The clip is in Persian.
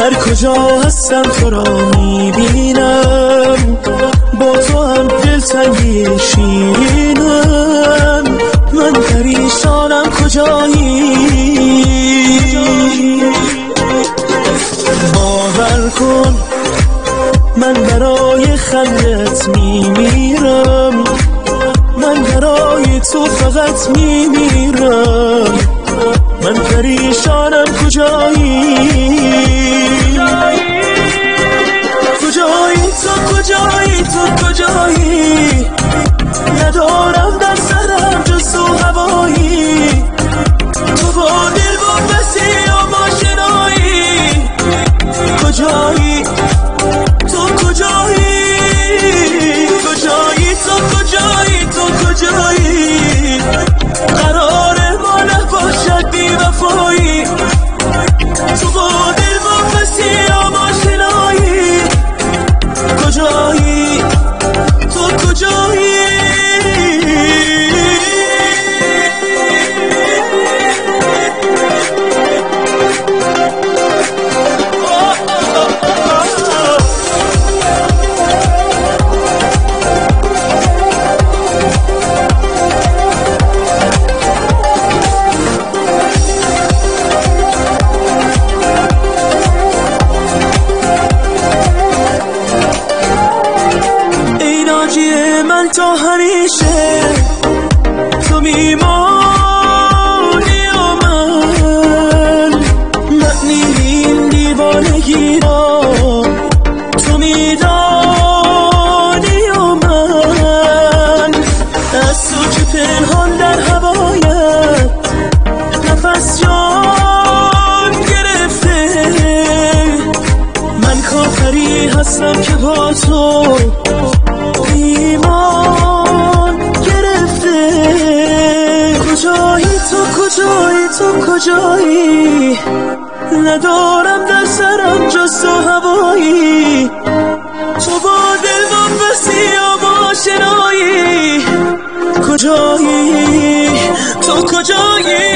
هر کجا هستم تو را میبینم، با تو هم دلتنگی شیرینم. من پریشانم کجایی، باور کن من برای خندت میمیرم، من برای تو فقط میمیرم. من پریشانم کجایی، کجایی تو، کجایی تو، کجایی؟ ندارم در سرم جز تو هوایی، تو با دل با بسیار آشنایی. کجایی تو، کجایی؟ کجایی تو، کجایی تو، کجایی؟ قرار ما نباشد بی وفایی، تو با دل با بسیار آشنایی. کجایی تو، کجایی؟ من تا همیشه تو میمانی و من، معنی این دیوانگی را تو میدانی و من. از تو که پنهان در هوایت نفس جان گرفته، من کافری هستم که با تو ایمان گرفته. کجایی تو، کجایی تو، کجایی؟ ندارم در سرم جز تو هوایی، تو با دل با بسیار آشنایی. کجایی تو، کجایی؟